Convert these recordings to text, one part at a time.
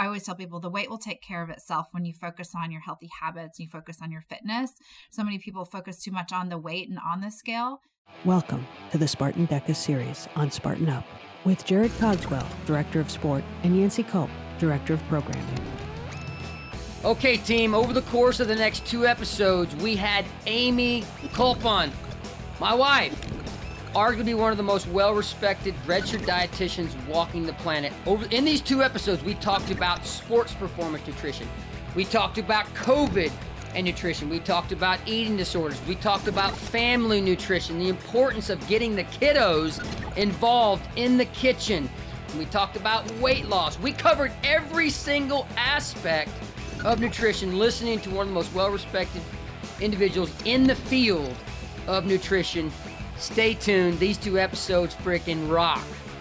I always tell people the weight will take care of itself when you focus on your healthy habits, you focus on your fitness. So many people focus too much on the weight and on the scale. Welcome to the Spartan DECA series on Spartan Up with Jared Cogswell, Director of Sport, and Yancey Culp, Director of Programming. Okay, team, over the course of the next 2 episodes, we had Amy Culp on, my wife, arguably one of the most well-respected registered dietitians walking the planet. In these 2 episodes, we talked about sports performance nutrition. We talked about COVID and nutrition. We talked about eating disorders. We talked about family nutrition, the importance of getting the kiddos involved in the kitchen. We talked about weight loss. We covered every single aspect of nutrition, listening to one of the most well-respected individuals in the field of nutrition. Stay tuned. These 2 episodes freaking rock.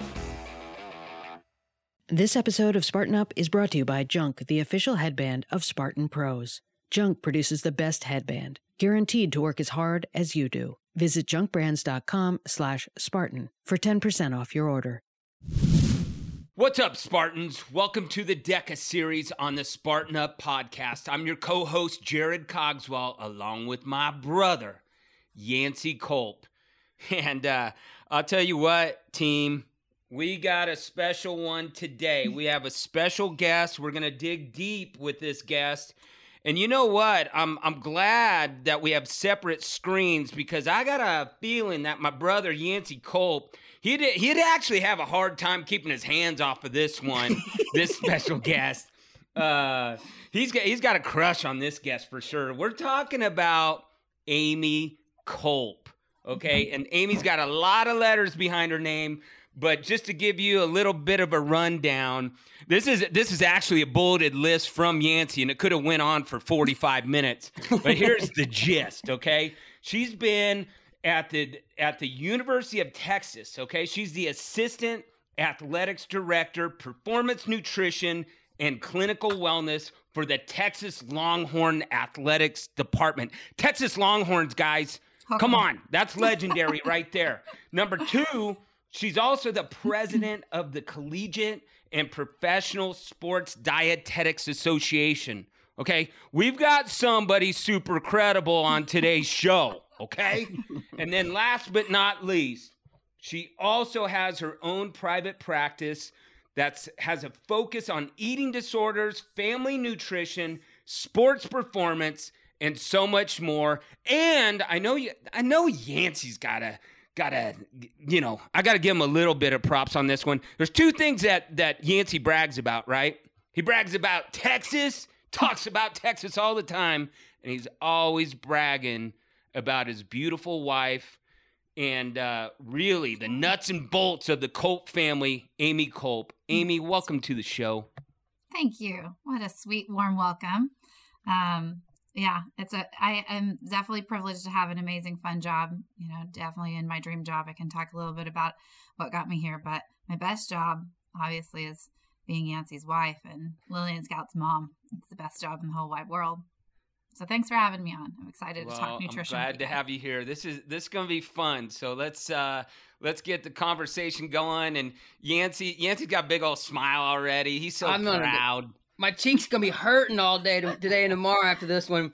This episode of Spartan Up is brought to you by Junk, the official headband of Spartan Pros. Junk produces the best headband, guaranteed to work as hard as you do. Visit junkbrands.com/Spartan for 10% off your order. What's up, Spartans? Welcome to the DECA series on the Spartan Up podcast. I'm your co-host, Jared Cogswell, along with my brother, Yancey Culp. And I'll tell you what, team, we got a special one today. We have a special guest. We're going to dig deep with this guest. And you know what? I'm glad that we have separate screens because I got a feeling that my brother, Yancey Culp, he'd actually have a hard time keeping his hands off of this one, this special guest. He's got a crush on this guest for sure. We're talking about Amy Culp, okay? And Amy's got a lot of letters behind her name, but just to give you a little bit of a rundown, this is actually a bulleted list from Yancey, and it could have went on for 45 minutes. But here's the gist, okay? She's been at the University of Texas, okay? She's the assistant athletics director, performance nutrition, and clinical wellness for the Texas Longhorn Athletics Department. Texas Longhorns, guys, come on. That's legendary right there. Number 2, she's also the president of the Collegiate and Professional Sports Dietetics Association, okay? We've got somebody super credible on today's show. Okay? And then last but not least, she also has her own private practice that has a focus on eating disorders, family nutrition, sports performance, and so much more. And I know Yancey's gotta, you know, I gotta give him a little bit of props on this one. There's 2 things that Yancey brags about, right? He brags about Texas, talks about Texas all the time, and he's always bragging about his beautiful wife and really the nuts and bolts of the Culp family, Amy Culp. Amy, welcome to the show. Thank you. What a sweet, warm welcome. Yeah, I am definitely privileged to have an amazing, fun job. You know, definitely in my dream job. I can talk a little bit about what got me here, but my best job, obviously, is being Yancey's wife and Lillian Scout's mom. It's the best job in the whole wide world. So thanks for having me on. I'm excited to talk nutrition. I'm glad to have you here. This is going to be fun. So let's get the conversation going. And Yancey's got a big old smile already. He's so proud. My cheeks going to be hurting all day today and tomorrow after this one.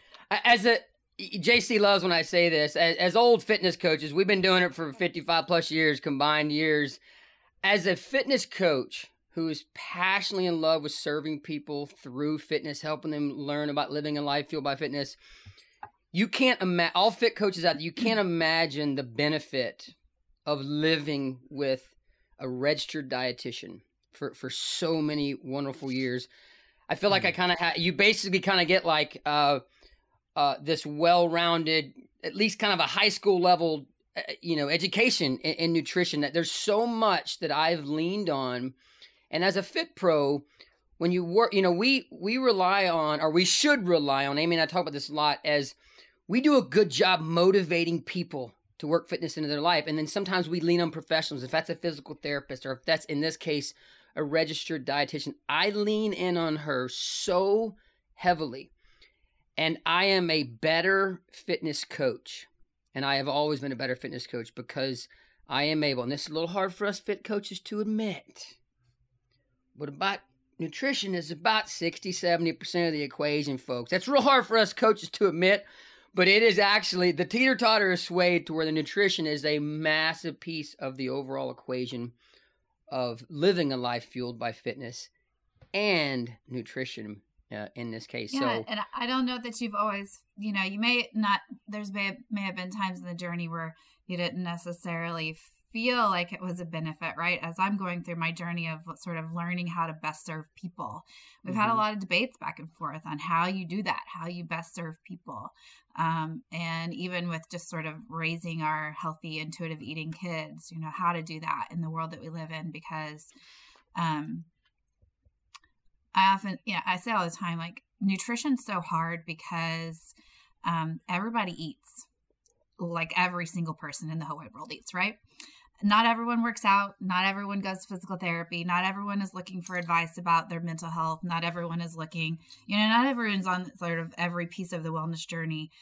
JC loves when I say this. As old fitness coaches, we've been doing it for 55 plus years, combined years. As a fitness coach who is passionately in love with serving people through fitness, helping them learn about living a life fueled by fitness. You can't imagine, all fit coaches out there, you can't imagine the benefit of living with a registered dietitian for so many wonderful years. I feel like I kind of you basically kind of get like this well-rounded, at least kind of a high school level, education in nutrition. That there's so much that I've leaned on. And as a fit pro, when you work, we rely on, or we should rely on, Amy and I talk about this a lot, as we do a good job motivating people to work fitness into their life. And then sometimes we lean on professionals. If that's a physical therapist, or if that's, in this case, a registered dietitian, I lean in on her so heavily. And I am a better fitness coach. And I have always been a better fitness coach because I am able, and this is a little hard for us fit coaches to admit, but about nutrition is about 60-70% of the equation, folks. That's real hard for us coaches to admit, but it is actually, the teeter-totter is swayed to where the nutrition is a massive piece of the overall equation of living a life fueled by fitness and nutrition in this case. Yeah, so, and I don't know that you've always, you know, you may not, there's may have been times in the journey where you didn't necessarily feel like it was a benefit, right? As I'm going through my journey of sort of learning how to best serve people, we've had a lot of debates back and forth on how you do that, how you best serve people. And even with just sort of raising our healthy, intuitive eating kids, you know, how to do that in the world that we live in, because I often, I say all the time, like, nutrition's so hard because everybody eats, like every single person in the whole wide world eats, right? Not everyone works out. Not everyone goes to physical therapy. Not everyone is looking for advice about their mental health. Not everyone is looking, not everyone's on sort of every piece of the wellness journey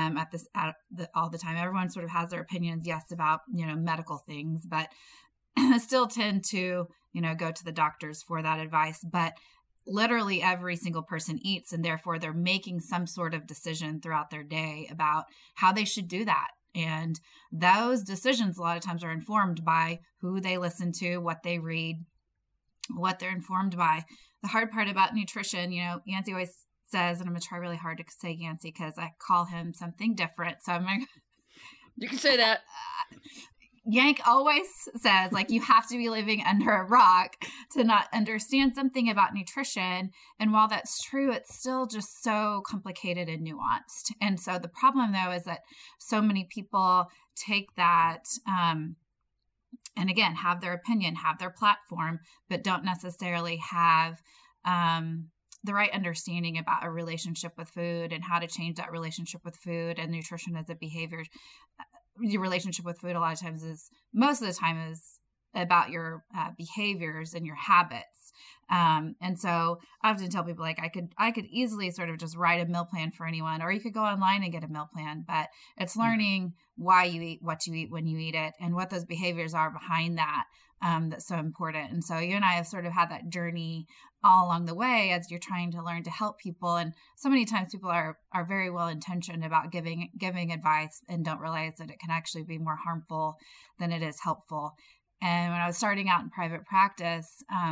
all the time. Everyone sort of has their opinions, yes, about, medical things, but still tend to, go to the doctors for that advice. But literally every single person eats, and therefore they're making some sort of decision throughout their day about how they should do that. And those decisions a lot of times are informed by who they listen to, what they read, what they're informed by. The hard part about nutrition, Yancey always says, and I'm going to try really hard to say Yancey because I call him something different. So I'm going to... You can say that. Yank always says, like, you have to be living under a rock to not understand something about nutrition. And while that's true, it's still just so complicated and nuanced. And so the problem, though, is that so many people take that, and again, have their opinion, have their platform, but don't necessarily have the right understanding about a relationship with food and how to change that relationship with food and nutrition as a behavior. Your relationship with food a lot of times most of the time is about your behaviors and your habits. And so I often tell people, like, I could easily sort of just write a meal plan for anyone, or you could go online and get a meal plan, but it's learning why you eat, what you eat, when you eat it, and what those behaviors are behind that. That's so important. And so you and I have sort of had that journey all along the way as you're trying to learn to help people. And so many times people are very well intentioned about giving advice and don't realize that it can actually be more harmful than it is helpful. And when I was starting out in private practice,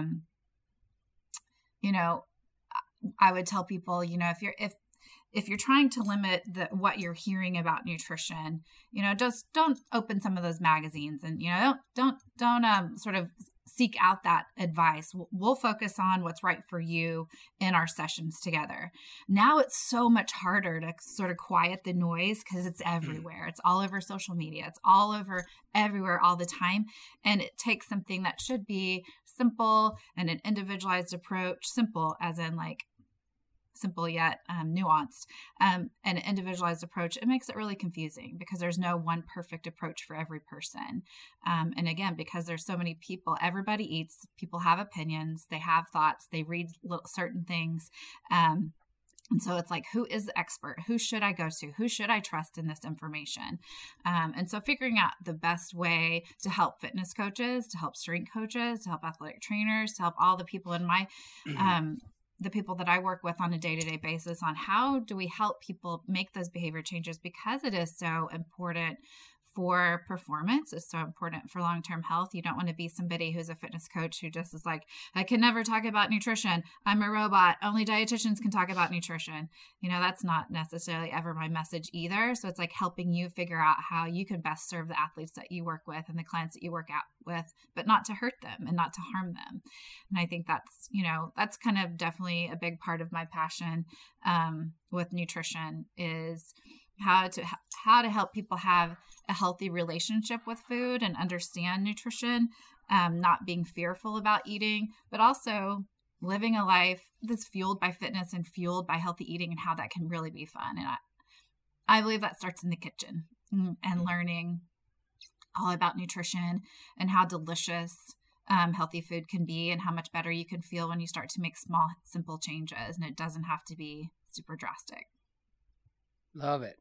I would tell people, if you're trying to limit what you're hearing about nutrition, just don't open some of those magazines, and don't sort of seek out that advice. We'll focus on what's right for you in our sessions together. Now it's so much harder to sort of quiet the noise because it's everywhere. It's all over social media. It's all over everywhere all the time. And it takes something that should be simple and an individualized approach, simple as in like simple yet nuanced, and an individualized approach. It makes it really confusing because there's no one perfect approach for every person. And again, because there's so many people, everybody eats, people have opinions, they have thoughts, they read certain things. And so it's like, who is the expert? Who should I go to? Who should I trust in this information? And so figuring out the best way to help fitness coaches, to help strength coaches, to help athletic trainers, to help all the people in my the people that I work with on a day-to-day basis on how do we help people make those behavior changes, because it is so important for performance. It's so important for long-term health. You don't want to be somebody who's a fitness coach who just is like, I can never talk about nutrition. I'm a robot. Only dietitians can talk about nutrition. That's not necessarily ever my message either. So it's like helping you figure out how you can best serve the athletes that you work with and the clients that you work out with, but not to hurt them and not to harm them. And I think that's, that's kind of definitely a big part of my passion with nutrition is how to help people have a healthy relationship with food and understand nutrition, not being fearful about eating, but also living a life that's fueled by fitness and fueled by healthy eating, and how that can really be fun. And I believe that starts in the kitchen and learning all about nutrition and how delicious healthy food can be, and how much better you can feel when you start to make small, simple changes, and it doesn't have to be super drastic. Love it.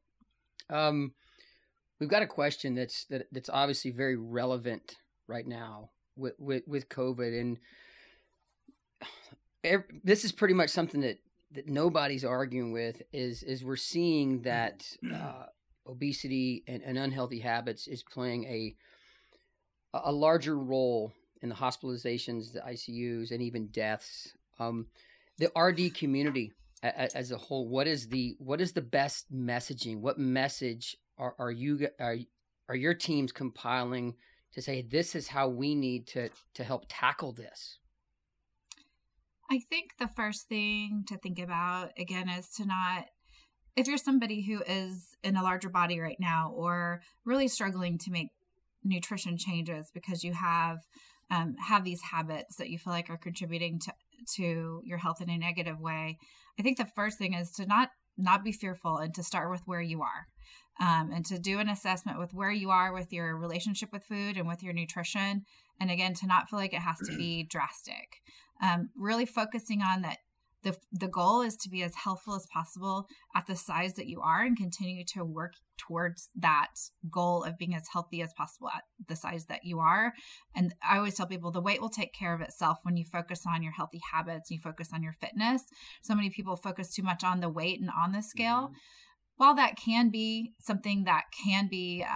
We've got a question that's obviously very relevant right now with COVID, and this is pretty much something that nobody's arguing with is we're seeing that obesity and unhealthy habits is playing a larger role in the hospitalizations, the ICUs, and even deaths. The RD community as a whole, what is the best messaging? What message are your teams compiling to say this is how we need to help tackle this? I think the first thing to think about, again, is to not, if you're somebody who is in a larger body right now or really struggling to make nutrition changes because you have these habits that you feel like are contributing to your health in a negative way, I think the first thing is to not be fearful and to start with where you are. And to do an assessment with where you are with your relationship with food and with your nutrition. And again, to not feel like it has to be drastic. Really focusing on that the goal is to be as healthful as possible at the size that you are and continue to work towards that goal of being as healthy as possible at the size that you are. And I always tell people the weight will take care of itself when you focus on your healthy habits, you focus on your fitness. So many people focus too much on the weight and on the scale. Mm-hmm. While that can be something that can be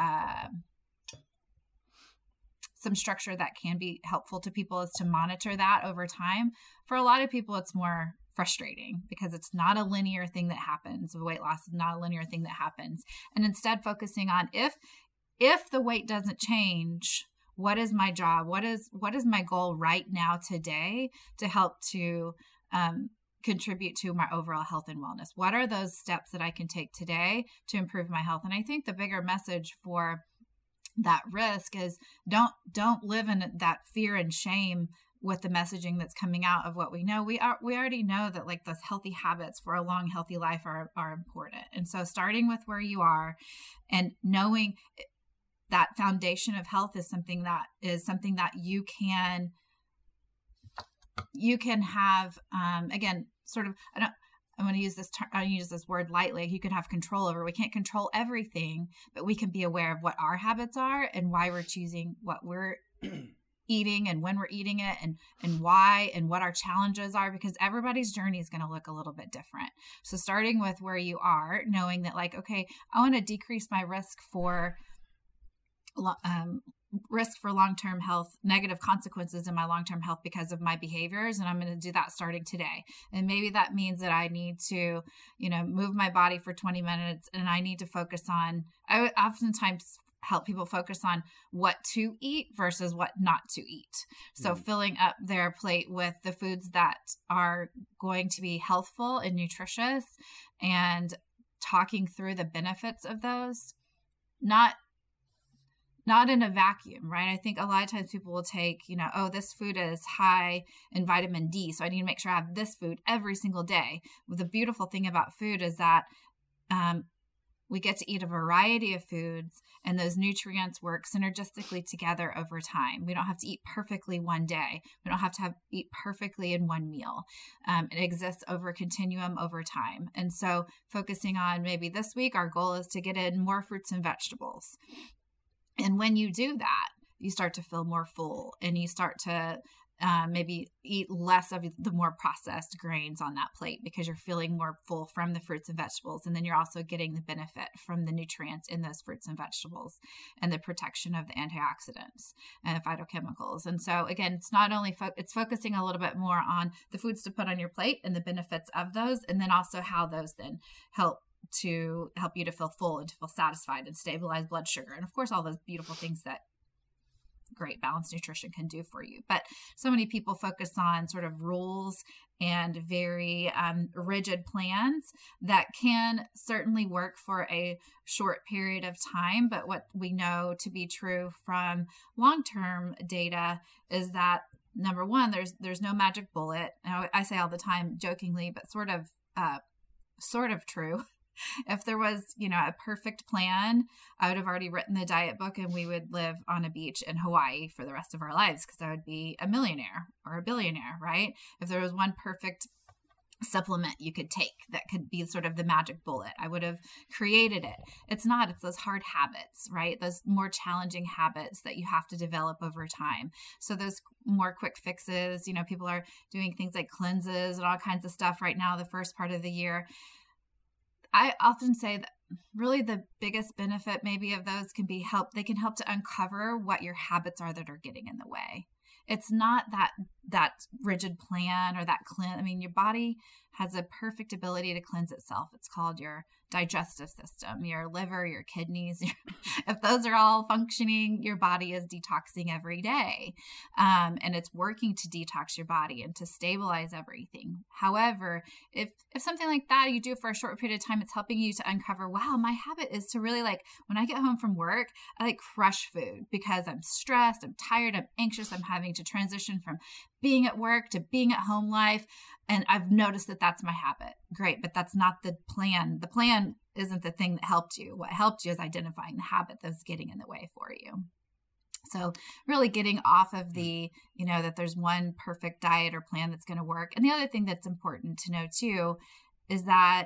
some structure that can be helpful to people is to monitor that over time. For a lot of people, it's more frustrating because it's not a linear thing that happens. Weight loss is not a linear thing that happens. And instead focusing on if the weight doesn't change, what is my job? What is my goal right now today to help to contribute to my overall health and wellness? What are those steps that I can take today to improve my health? And I think the bigger message for that risk is don't live in that fear and shame with the messaging that's coming out of what we know. We already know that like those healthy habits for a long, healthy life are important. And so starting with where you are and knowing that foundation of health is something that you can have, again, sort of, I'm going to use this word lightly. You can have control over. We can't control everything, but we can be aware of what our habits are and why we're choosing what we're eating and when we're eating it and why and what our challenges are, because everybody's journey is going to look a little bit different. So starting with where you are, knowing that like, okay, I want to decrease my risk for long-term health, negative consequences in my long-term health because of my behaviors. And I'm going to do that starting today. And maybe that means that I need to, move my body for 20 minutes and I need to focus on, I would oftentimes help people focus on what to eat versus what not to eat. So filling up their plate with the foods that are going to be healthful and nutritious and talking through the benefits of those, not in a vacuum, right? I think a lot of times people will take, this food is high in vitamin D, so I need to make sure I have this food every single day. The beautiful thing about food is that we get to eat a variety of foods and those nutrients work synergistically together over time. We don't have to eat perfectly one day. We don't have to eat perfectly in one meal. It exists over a continuum over time. And so focusing on maybe this week, our goal is to get in more fruits and vegetables. And when you do that, you start to feel more full and you start to maybe eat less of the more processed grains on that plate because you're feeling more full from the fruits and vegetables. And then you're also getting the benefit from the nutrients in those fruits and vegetables and the protection of the antioxidants and the phytochemicals. And so again, it's not only it's focusing a little bit more on the foods to put on your plate and the benefits of those, and then also how those then help you to feel full and to feel satisfied and stabilize blood sugar. And of course, all those beautiful things that great balanced nutrition can do for you. But so many people focus on sort of rules and very rigid plans that can certainly work for a short period of time. But what we know to be true from long-term data is that, number one, there's no magic bullet. And I say all the time jokingly, but sort of true. If there was, a perfect plan, I would have already written the diet book and we would live on a beach in Hawaii for the rest of our lives because I would be a millionaire or a billionaire, right? If there was one perfect supplement you could take that could be sort of the magic bullet. I would have created it. It's not. It's those hard habits, right? Those more challenging habits that you have to develop over time. So those more quick fixes, people are doing things like cleanses and all kinds of stuff right now, the first part of the year. I often say that really the biggest benefit maybe of those they can help to uncover what your habits are that are getting in the way. It's not that rigid plan or that cleanse. I mean, your body has a perfect ability to cleanse itself. It's called your digestive system, your liver, your kidneys. If those are all functioning, your body is detoxing every day. And it's working to detox your body and to stabilize everything. However, if something like that you do for a short period of time, it's helping you to uncover, wow, my habit is to really when I get home from work, I crush food because I'm stressed, I'm tired, I'm anxious, I'm having to transition from being at work to being at home life. And I've noticed that that's my habit. Great, but that's not the plan. The plan isn't the thing that helped you. What helped you is identifying the habit that's getting in the way for you. So really getting off of the, that there's one perfect diet or plan that's going to work. And the other thing that's important to know too is that,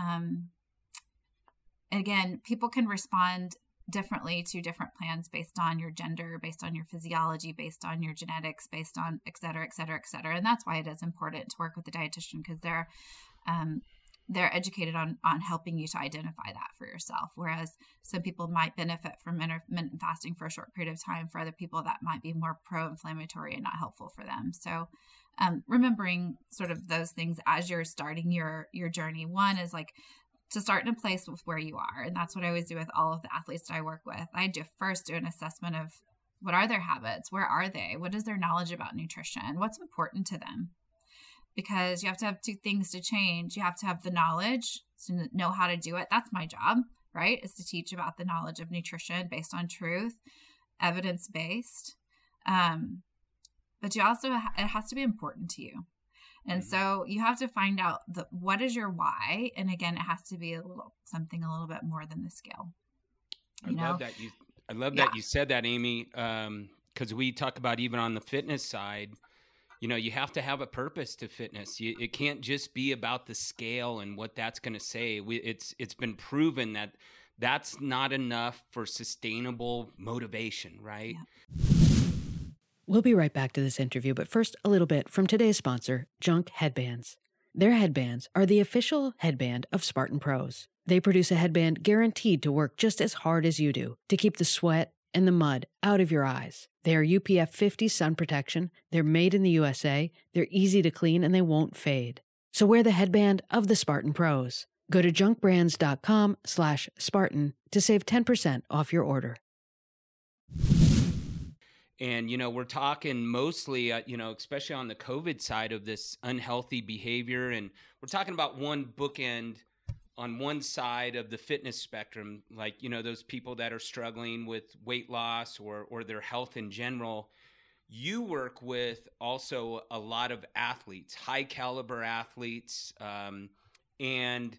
again, people can respond differently to different plans based on your gender, based on your physiology, based on your genetics, based on et cetera, et cetera, et cetera. And that's why it is important to work with the dietitian, because they're educated on helping you to identify that for yourself. Whereas some people might benefit from intermittent fasting for a short period of time. For other people, that might be more pro-inflammatory and not helpful for them. So remembering sort of those things as you're starting your journey. One is to start in a place with where you are. And that's what I always do with all of the athletes that I work with. I first do an assessment of what are their habits? Where are they? What is their knowledge about nutrition? What's important to them? Because you have to have two things to change. You have to have the knowledge to know how to do it. That's my job, right? Is to teach about the knowledge of nutrition based on truth, evidence-based. But you also, it has to be important to you. And so you have to find out what is your why. And again, it has to be something a little bit more than the scale. I love that you said that, Amy, because we talk about even on the fitness side, you have to have a purpose to fitness. It can't just be about the scale and what that's going to say. It's been proven that that's not enough for sustainable motivation, right? Yeah. We'll be right back to this interview, but first, a little bit from today's sponsor, Junk Headbands. Their headbands are the official headband of Spartan Pros. They produce a headband guaranteed to work just as hard as you do to keep the sweat and the mud out of your eyes. They are UPF 50 sun protection, they're made in the USA, they're easy to clean, and they won't fade. So wear the headband of the Spartan Pros. Go to junkbrands.com/Spartan to save 10% off your order. And, we're talking mostly, especially on the COVID side of this unhealthy behavior. And we're talking about one bookend on one side of the fitness spectrum, those people that are struggling with weight loss or their health in general. You work with also a lot of athletes, high caliber athletes. I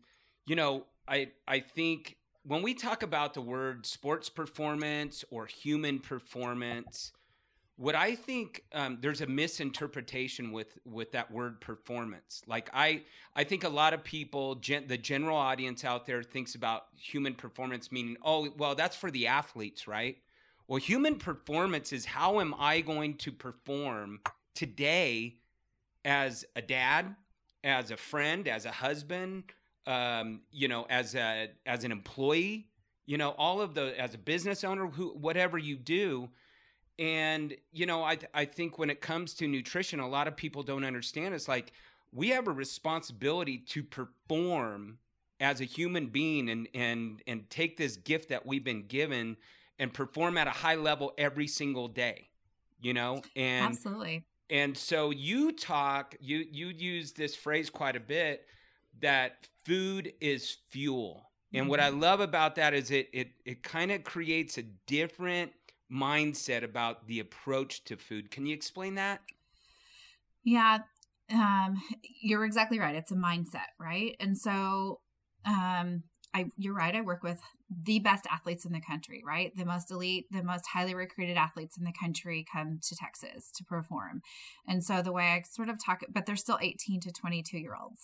think when we talk about the word sports performance or human performance, what I think there's a misinterpretation with that word performance. I think a lot of people, the general audience out there thinks about human performance meaning, oh, well, that's for the athletes, right? Well, human performance is how am I going to perform today as a dad, as a friend, as a husband, as an employee, as a business owner, whatever you do. And, I think when it comes to nutrition, a lot of people don't understand. It's we have a responsibility to perform as a human being and take this gift that we've been given and perform at a high level every single day, and Absolutely. And so you use this phrase quite a bit, that food is fuel. And what I love about that is it kind of creates a different mindset about the approach to food. Can you explain that? Yeah, you're exactly right. It's a mindset, right? And so you're right. I work with the best athletes in the country, right? The most elite, the most highly recruited athletes in the country come to Texas to perform. And so the way I sort of talk, but they're still 18 to 22-year-olds.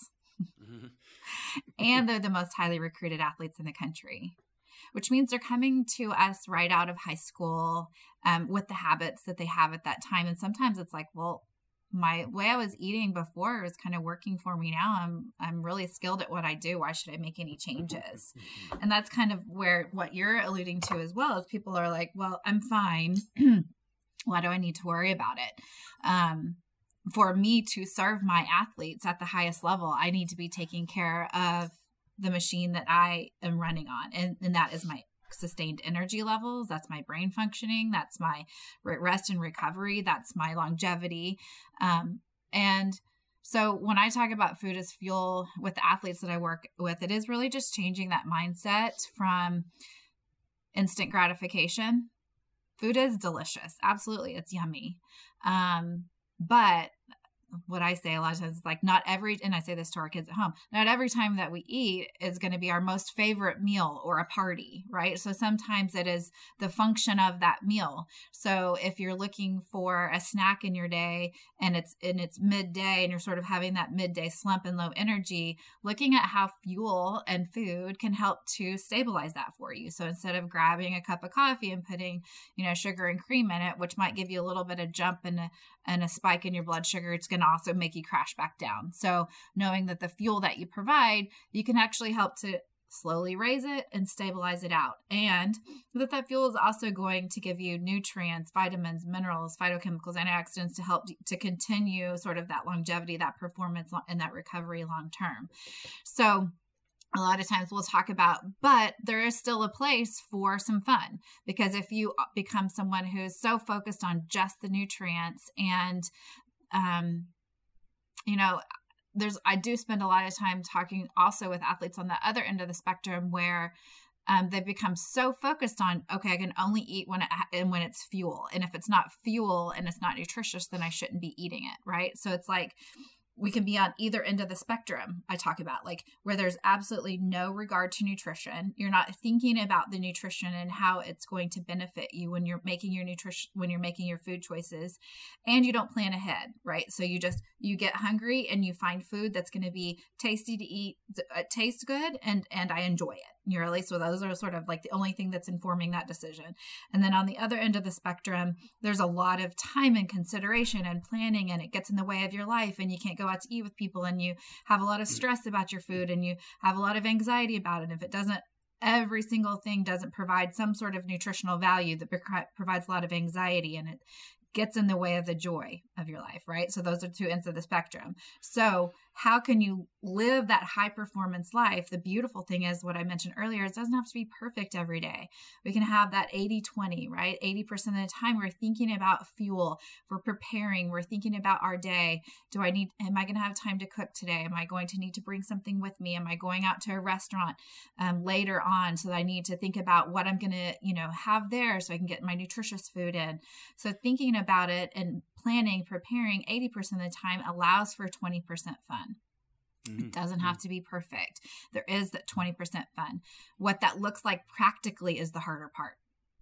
Mm-hmm. And they're the most highly recruited athletes in the country, which means they're coming to us right out of high school with the habits that they have at that time. And sometimes it's like, well, my way I was eating before is kind of working for me now. I'm really skilled at what I do. Why should I make any changes? And that's kind of where what you're alluding to as well, is people are like, well, I'm fine. Why do I need to worry about it? For me to serve my athletes at the highest level, I need to be taking care of the machine that I am running on. And that is my sustained energy levels. That's my brain functioning. That's my rest and recovery. That's my longevity. And so when I talk about food as fuel with the athletes that I work with, it is really just changing that mindset from instant gratification. Food is delicious. Absolutely. It's yummy. But what I say a lot of times is like, not every, and I say this to our kids at home, not every time that we eat is going to be our most favorite meal or a party, right? So sometimes it is the function of that meal. So if you're looking for a snack in your day and it's midday and you're sort of having that midday slump and low energy, looking at how fuel and food can help to stabilize that for you. So instead of grabbing a cup of coffee and putting, sugar and cream in it, which might give you a little bit of jump and a spike in your blood sugar, it's going to also make you crash back down. So knowing that the fuel that you provide, you can actually help to slowly raise it and stabilize it out. And that fuel is also going to give you nutrients, vitamins, minerals, phytochemicals, antioxidants to help to continue sort of that longevity, that performance, and that recovery long term. So a lot of times we'll talk about, but there is still a place for some fun, because if you become someone who's so focused on just the nutrients and, I do spend a lot of time talking also with athletes on the other end of the spectrum where they've become so focused on, okay, I can only eat when it's fuel. And if it's not fuel and it's not nutritious, then I shouldn't be eating it. Right. So it's like, we can be on either end of the spectrum. I talk about like where there's absolutely no regard to nutrition. You're not thinking about the nutrition and how it's going to benefit you when you're making your nutrition, when you're making your food choices, and you don't plan ahead, right? So you get hungry and you find food that's going to be tasty to eat, tastes good, and I enjoy it. So those are sort of like the only thing that's informing that decision. And then on the other end of the spectrum, there's a lot of time and consideration and planning, and it gets in the way of your life, and you can't go out to eat with people, and you have a lot of stress about your food, and you have a lot of anxiety about it. If it doesn't, every single thing doesn't provide some sort of nutritional value that provides a lot of anxiety, and it gets in the way of the joy of your life, right? So those are two ends of the spectrum. So how can you live that high performance life? The beautiful thing is what I mentioned earlier, it doesn't have to be perfect every day. We can have that 80-20, right? 80% of the time we're thinking about fuel, we're preparing, we're thinking about our day. Am I going to have time to cook today? Am I going to need to bring something with me? Am I going out to a restaurant later on? So that I need to think about what I'm going to, have there so I can get my nutritious food in. So thinking about it and planning, preparing 80% of the time allows for 20% fun. It doesn't have to be perfect. There is that 20% fun. What that looks like practically is the harder part.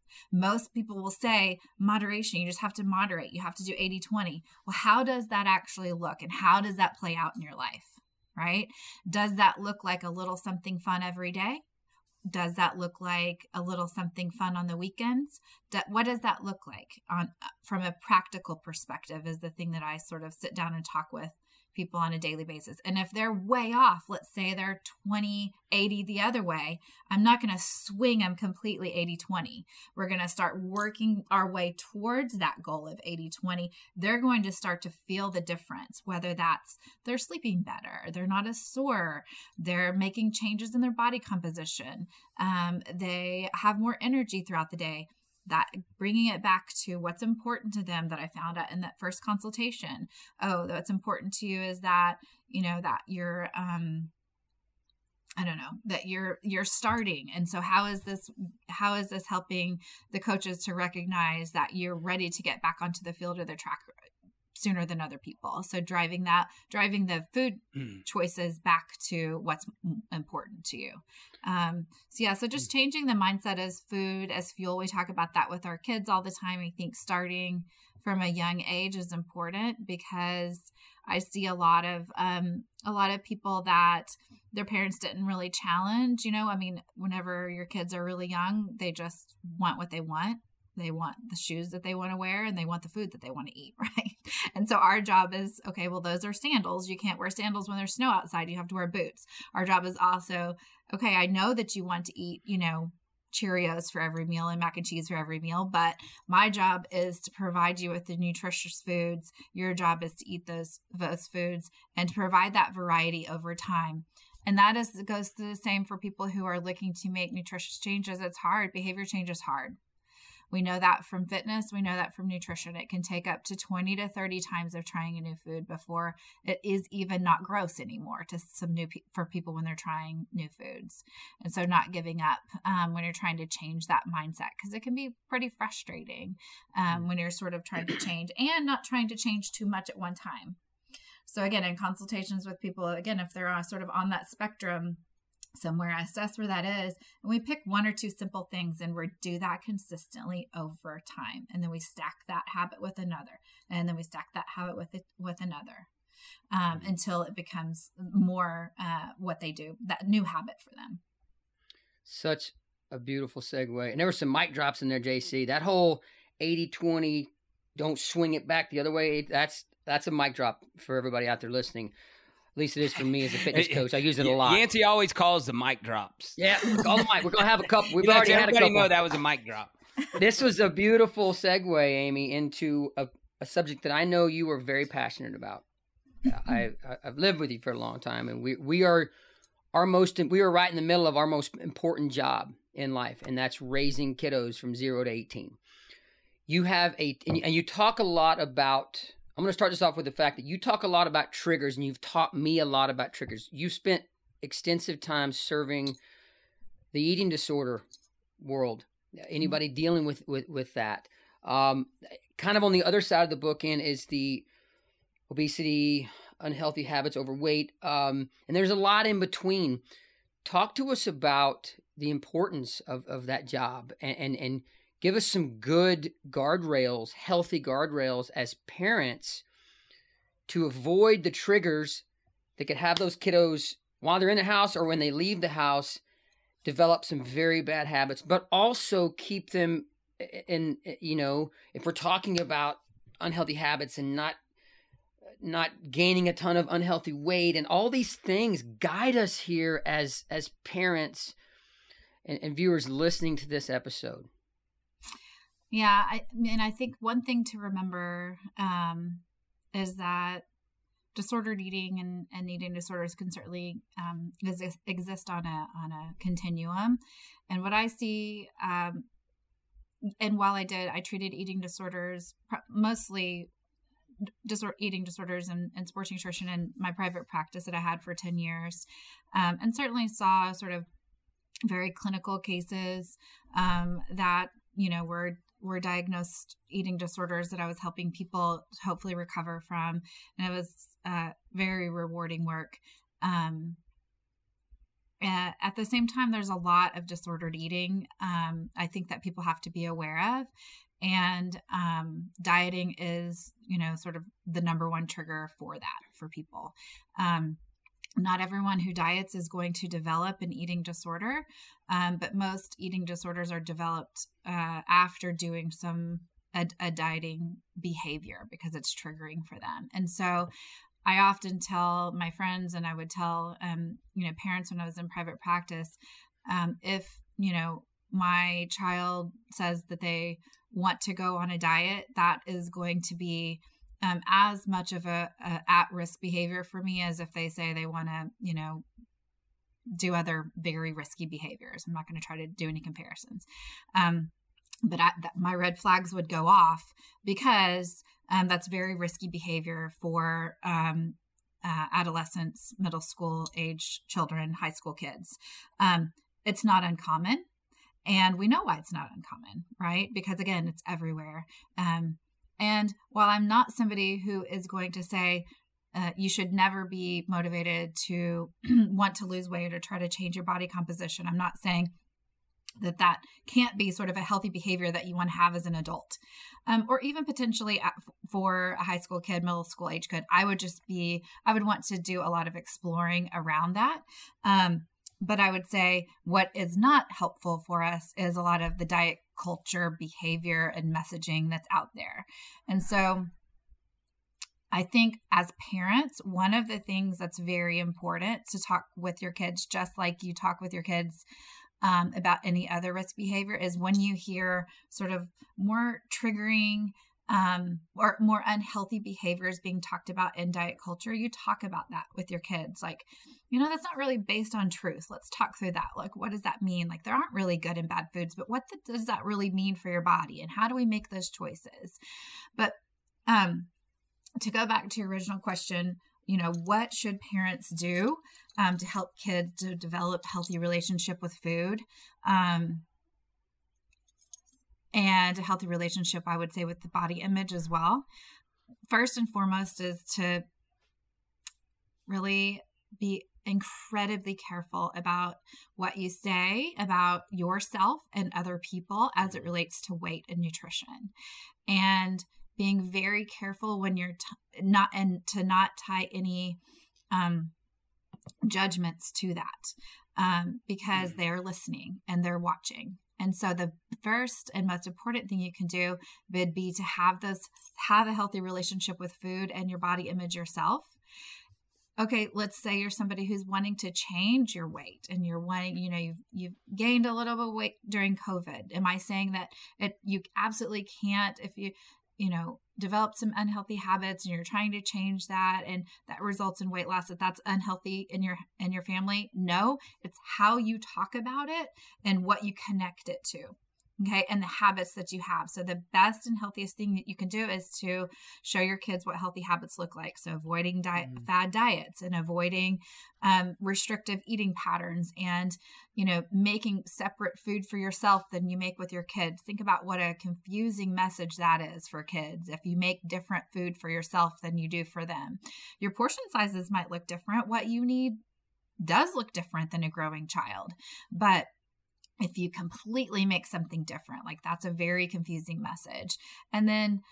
Most people will say moderation. You just have to moderate. You have to do 80-20. Well, how does that actually look? And how does that play out in your life, right? Does that look like a little something fun every day? Does that look like a little something fun on the weekends? What does that look like from a practical perspective is the thing that I sort of sit down and talk with people on a daily basis. And if they're way off, let's say they're 20-80 the other way, I'm not going to swing them completely 80-20. We're going to start working our way towards that goal of 80-20. They're going to start to feel the difference, whether that's they're sleeping better, they're not as sore, they're making changes in their body composition, they have more energy throughout the day. That bringing it back to what's important to them that I found out in that first consultation. Oh, what's important to you is that, that you're, that you're starting. And so how is this helping the coaches to recognize that you're ready to get back onto the field or the track sooner than other people? So driving the food choices back to what's important to you. So just changing the mindset as food, as fuel. We talk about that with our kids all the time. I think starting from a young age is important because I see a lot of people that their parents didn't really challenge, I mean, whenever your kids are really young, they just want what they want. They want the shoes that they want to wear and they want the food that they want to eat, right? And so our job is, okay, well, those are sandals. You can't wear sandals when there's snow outside. You have to wear boots. Our job is also, okay, I know that you want to eat, Cheerios for every meal and mac and cheese for every meal, but my job is to provide you with the nutritious foods. Your job is to eat those foods and to provide that variety over time. And that goes to the same for people who are looking to make nutritious changes. It's hard. Behavior change is hard. We know that from fitness. We know that from nutrition. It can take up to 20 to 30 times of trying a new food before it is even not gross anymore to for people when they're trying new foods. And so not giving up when you're trying to change that mindset, because it can be pretty frustrating when you're sort of trying to change and not trying to change too much at one time. So again, in consultations with people, again, if they're sort of on that spectrum somewhere, I assess where that is, and we pick one or two simple things and we do that consistently over time, and then we stack that habit with another, and then we stack that habit with another until it becomes more what they do, that new habit for them. Such a beautiful segue. And there were some mic drops in there, JC. That whole 80-20, don't swing it back the other way, that's a mic drop for everybody out there listening. At least it is for me as a fitness coach. I use it a lot. Yancey always calls the mic drops. Yeah, call the mic. We're going to have a couple. We've already had a couple. Know that was a mic drop. This was a beautiful segue, Amy, into a subject that I know you are very passionate about. I've lived with you for a long time, and we are right in the middle of our most important job in life, and that's raising kiddos from 0 to 18. You have and you talk a lot about. I'm going to start this off with the fact that you talk a lot about triggers, and you've taught me a lot about triggers. You've spent extensive time serving the eating disorder world. Anybody dealing with that? Kind of on the other side of the bookend is the obesity, unhealthy habits, overweight, and there's a lot in between. Talk to us about the importance of that job, and give us some good guardrails, healthy guardrails as parents to avoid the triggers that could have those kiddos while they're in the house or when they leave the house develop some very bad habits, but also keep them in, if we're talking about unhealthy habits and not gaining a ton of unhealthy weight and all these things, guide us here as parents and viewers listening to this episode. Yeah, I think one thing to remember is that disordered eating and eating disorders can certainly exist on a continuum. And what I see, and while I treated eating disorders, mostly eating disorders and sports nutrition in my private practice that I had for 10 years, and certainly saw sort of very clinical cases that were diagnosed eating disorders that I was helping people hopefully recover from. And it was very rewarding work. At the same time, there's a lot of disordered eating I think that people have to be aware of. And dieting is, sort of the number one trigger for that for people. Not everyone who diets is going to develop an eating disorder, but most eating disorders are developed after doing a dieting behavior because it's triggering for them. And so I often tell my friends, and I would tell parents when I was in private practice, if my child says that they want to go on a diet, that is going to be as much of a at-risk behavior for me as if they say they want to, do other very risky behaviors. I'm not going to try to do any comparisons. But my red flags would go off because that's very risky behavior for adolescents, middle school age children, high school kids. It's not uncommon. And we know why it's not uncommon, right? Because again, it's everywhere. And while I'm not somebody who is going to say you should never be motivated to want to lose weight or try to change your body composition, I'm not saying that can't be sort of a healthy behavior that you want to have as an adult. Or even potentially for a high school kid, middle school age kid, I would want to do a lot of exploring around that. But I would say what is not helpful for us is a lot of the diet culture behavior and messaging that's out there. And so I think as parents, one of the things that's very important to talk with your kids, just like you talk with your kids about any other risk behavior, is when you hear sort of more triggering or more unhealthy behaviors being talked about in diet culture, you talk about that with your kids. Like, that's not really based on truth. Let's talk through that. Like, what does that mean? Like, there aren't really good and bad foods, but what does that really mean for your body? And how do we make those choices? But to go back to your original question, what should parents do to help kids to develop healthy relationship with food, and a healthy relationship, I would say, with the body image as well? First and foremost is to really be incredibly careful about what you say about yourself and other people as it relates to weight and nutrition, and being very careful when you're not tie any judgments to that, because they're listening and they're watching. And so the first and most important thing you can do would be to have a healthy relationship with food and your body image yourself. Okay, let's say you're somebody who's wanting to change your weight and you're wanting, you've gained a little bit of weight during COVID. Am I saying that you absolutely can't, if you develop some unhealthy habits and you're trying to change that and that results in weight loss, that's unhealthy in your family? No, it's how you talk about it and what you connect it to. Okay. And the habits that you have. So the best and healthiest thing that you can do is to show your kids what healthy habits look like. So avoiding fad diets and avoiding restrictive eating patterns, and, making separate food for yourself than you make with your kids. Think about what a confusing message that is for kids. If you make different food for yourself than you do for them, your portion sizes might look different. What you need does look different than a growing child. But if you completely make something different, like, that's a very confusing message. And then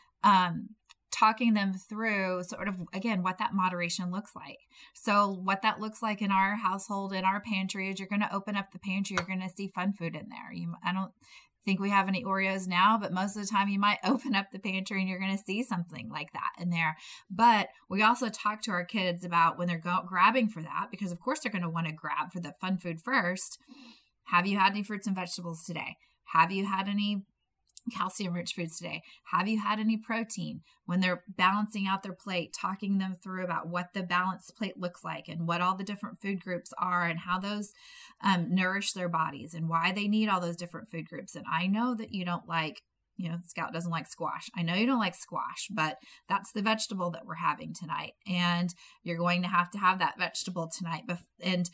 talking them through sort of, again, what that moderation looks like. So what that looks like in our household, in our pantry, is you're going to open up the pantry, you're going to see fun food in there. I don't think we have any Oreos now, but most of the time you might open up the pantry and you're going to see something like that in there. But we also talk to our kids about when they're grabbing for that, because of course they're going to want to grab for the fun food first. Have you had any fruits and vegetables today? Have you had any calcium-rich foods today? Have you had any protein? When they're balancing out their plate, talking them through about what the balanced plate looks like and what all the different food groups are and how those nourish their bodies and why they need all those different food groups. And I know that you don't like, Scout doesn't like squash. I know you don't like squash, but that's the vegetable that we're having tonight. And you're going to have that vegetable tonight. And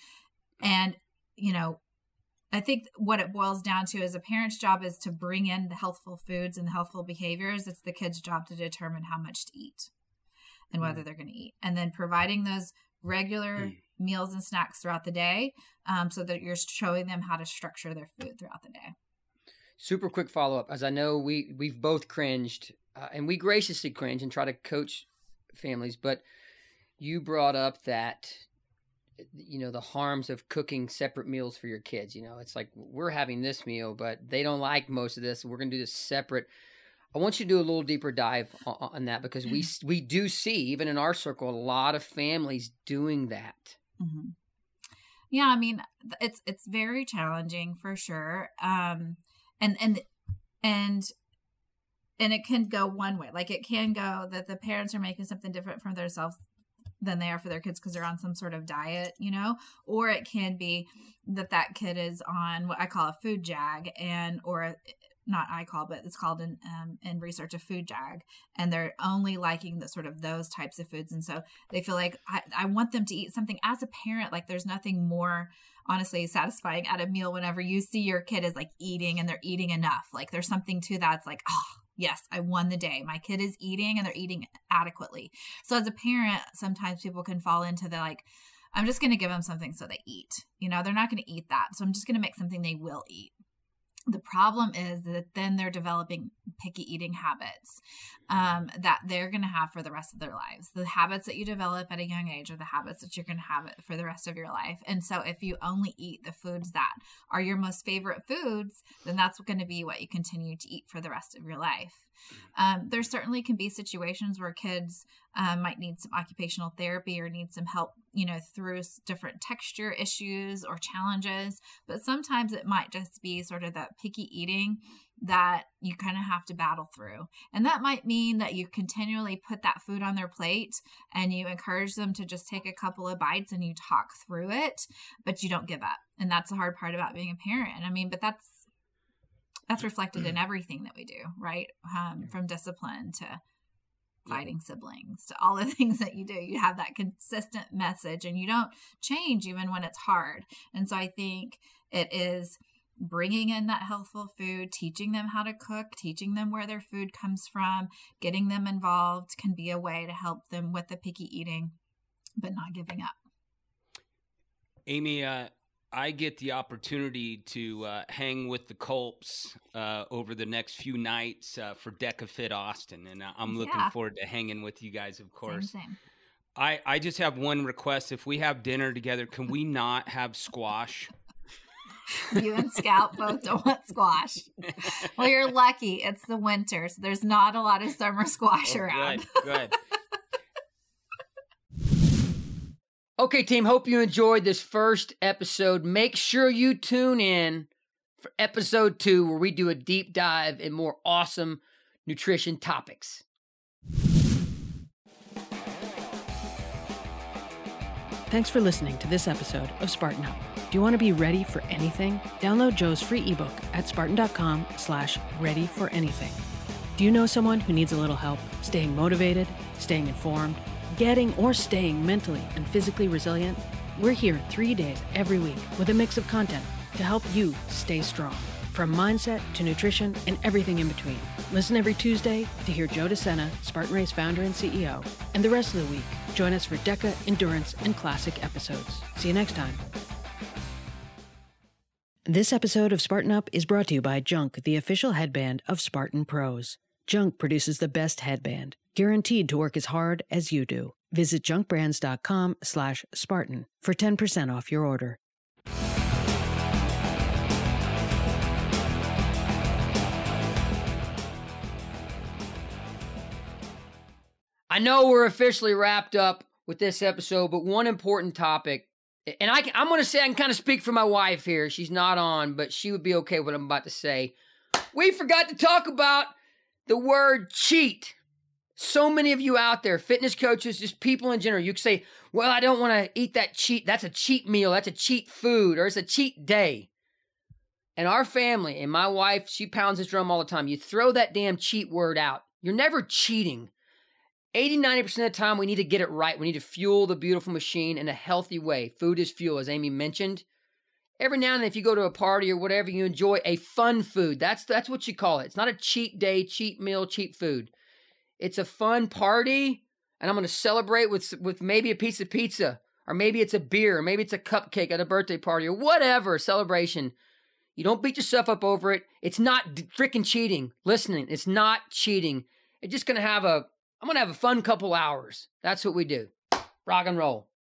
I think what it boils down to is a parent's job is to bring in the healthful foods and the healthful behaviors. It's the kid's job to determine how much to eat and whether they're going to eat. And then providing those regular meals and snacks throughout the day, so that you're showing them how to structure their food throughout the day. Super quick follow-up, as I know we've both cringed, and we graciously cringe and try to coach families, but you brought up that the harms of cooking separate meals for your kids. It's like, we're having this meal, but they don't like most of this. We're going to do this separate. I want you to do a little deeper dive on that, because we do see, even in our circle, a lot of families doing that. Mm-hmm. Yeah. I mean, it's very challenging for sure. And it can go one way. Like, it can go that the parents are making something different for themselves than they are for their kids because they're on some sort of diet, or it can be that kid is on what I call a food jag, but it's called in research a food jag, and they're only liking the sort of those types of foods. And so they feel like I want them to eat something. As a parent, like, there's nothing more honestly satisfying at a meal whenever you see your kid is like eating and they're eating enough. Like, there's something to that. It's like, oh, yes, I won the day. My kid is eating and they're eating adequately. So as a parent, sometimes people can fall into the like, I'm just going to give them something so they eat. They're not going to eat that. So I'm just going to make something they will eat. The problem is that then they're developing picky eating habits that they're going to have for the rest of their lives. The habits that you develop at a young age are the habits that you're going to have for the rest of your life. And so if you only eat the foods that are your most favorite foods, then that's going to be what you continue to eat for the rest of your life. There certainly can be situations where kids might need some occupational therapy or need some help, through different texture issues or challenges. But sometimes it might just be sort of that picky eating that you kind of have to battle through. And that might mean that you continually put that food on their plate and you encourage them to just take a couple of bites and you talk through it, but you don't give up. And that's the hard part about being a parent. But that's reflected in everything that we do, right? From discipline to fighting siblings to all the things that you do. You have that consistent message and you don't change even when it's hard. And so I think it is bringing in that healthful food, teaching them how to cook, teaching them where their food comes from, getting them involved can be a way to help them with the picky eating, but not giving up. Amy, I get the opportunity to hang with the Colps over the next few nights for DecaFit Austin, and I'm looking forward to hanging with you guys, of course. Same. I just have one request. If we have dinner together, can we not have squash? You and Scout both don't want squash. Well, you're lucky. It's the winter, so there's not a lot of summer squash around. Good. Okay, team, hope you enjoyed this first episode. Make sure you tune in for episode 2, where we do a deep dive in more awesome nutrition topics. Thanks for listening to this episode of Spartan Up. Do you want to be ready for anything? Download Joe's free ebook at spartan.com/readyforanything. Do you know someone who needs a little help staying motivated, staying informed, getting or staying mentally and physically resilient? We're here 3 days every week with a mix of content to help you stay strong, from mindset to nutrition and everything in between. Listen every Tuesday to hear Joe DeSena, Spartan Race founder and CEO, and the rest of the week, join us for Deca, Endurance, and Classic episodes. See you next time. This episode of Spartan Up is brought to you by Junk, the official headband of Spartan Pros. Junk produces the best headband, guaranteed to work as hard as you do. Visit junkbrands.com/Spartan for 10% off your order. I know we're officially wrapped up with this episode, but one important topic, and I'm going to say I can kind of speak for my wife here. She's not on, but she would be okay with what I'm about to say. We forgot to talk about the word cheat. So many of you out there, fitness coaches, just people in general, you can say, well, I don't want to eat that cheat. That's a cheat meal. That's a cheat food, or it's a cheat day. And our family, and my wife, she pounds this drum all the time. You throw that damn cheat word out. You're never cheating. 80-90% of the time, we need to get it right. We need to fuel the beautiful machine in a healthy way. Food is fuel, as Amy mentioned. Every now and then, if you go to a party or whatever, you enjoy a fun food. That's what you call it. It's not a cheat day, cheat meal, cheat food. It's a fun party, and I'm going to celebrate with maybe a piece of pizza, or maybe it's a beer, or maybe it's a cupcake at a birthday party, or whatever celebration. You don't beat yourself up over it. It's not freaking cheating. Listening, it's not cheating. It's just going to have I'm going to have a fun couple hours. That's what we do. Rock and roll.